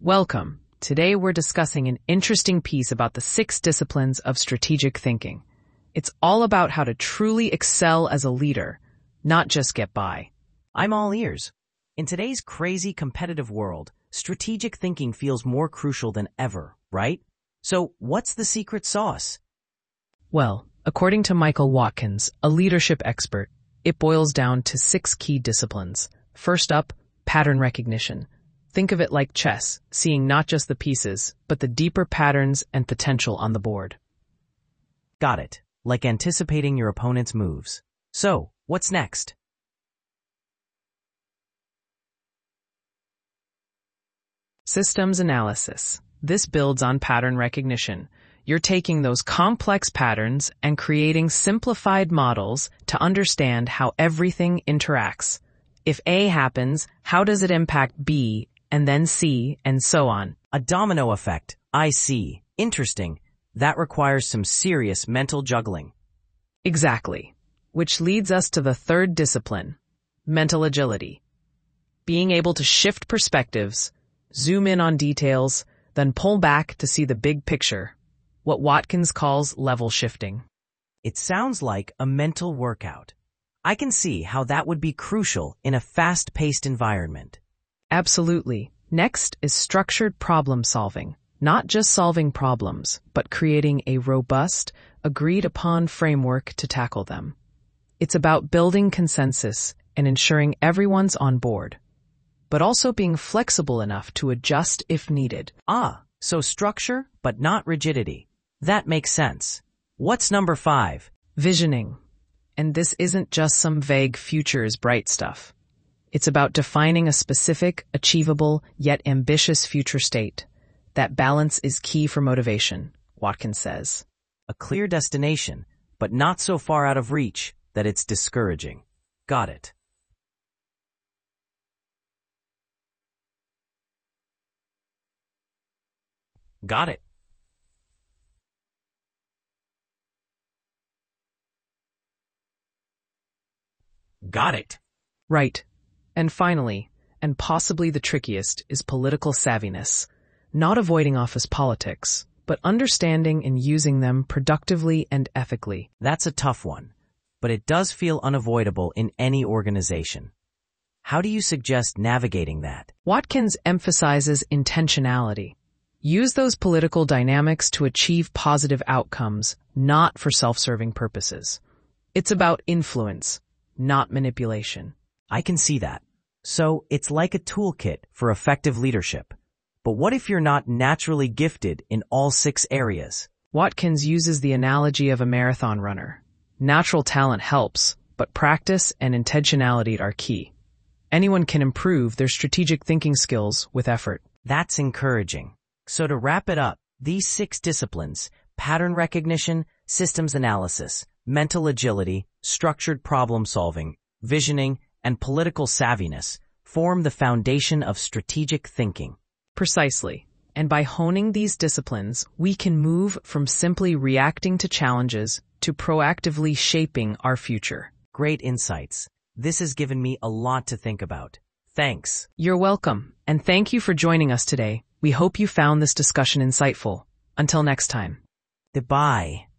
Welcome. Today we're discussing an interesting piece about the 6 disciplines of strategic thinking. It's all about how to truly excel as a leader, not just get by. I'm all ears. In today's crazy competitive world, strategic thinking feels more crucial than ever, right? So what's the secret sauce? Well, according to Michael Watkins, a leadership expert, it boils down to 6 key disciplines. First up, pattern recognition. Think of it like chess, seeing not just the pieces, but the deeper patterns and potential on the board. Got it. Like anticipating your opponent's moves. So, what's next? Systems analysis. This builds on pattern recognition. You're taking those complex patterns and creating simplified models to understand how everything interacts. If A happens, how does it impact B, and then C, and so on? A domino effect. I see. Interesting. That requires some serious mental juggling. Exactly. Which leads us to the 3rd discipline, mental agility. Being able to shift perspectives, zoom in on details, then pull back to see the big picture. What Watkins calls level shifting. It sounds like a mental workout. I can see how that would be crucial in a fast-paced environment. Absolutely. Next is structured problem solving. Not just solving problems, but creating a robust, agreed-upon framework to tackle them. It's about building consensus and ensuring everyone's on board, but also being flexible enough to adjust if needed. So structure, but not rigidity. That makes sense. What's number 5? Visioning. And this isn't just some vague future is bright stuff. It's about defining a specific, achievable, yet ambitious future state. That balance is key for motivation, Watkins says. A clear destination, but not so far out of reach that it's discouraging. Got it. Got it. Got it. Right. And finally, and possibly the trickiest, is political savviness. Not avoiding office politics, but understanding and using them productively and ethically. That's a tough one, but it does feel unavoidable in any organization. How do you suggest navigating that? Watkins emphasizes intentionality. Use those political dynamics to achieve positive outcomes, not for self-serving purposes. It's about influence, not manipulation. I can see that. So it's like a toolkit for effective leadership. But what if you're not naturally gifted in all 6 areas? Watkins uses the analogy of a marathon runner. Natural talent helps, but practice and intentionality are key. Anyone can improve their strategic thinking skills with effort. That's encouraging. So to wrap it up, these 6 disciplines, pattern recognition, systems analysis, mental agility, structured problem solving, visioning, and political savviness, form the foundation of strategic thinking. Precisely. And by honing these disciplines, we can move from simply reacting to challenges to proactively shaping our future. Great insights. This has given me a lot to think about. Thanks. You're welcome, and thank you for joining us today. We hope you found this discussion insightful. Until next time. Goodbye.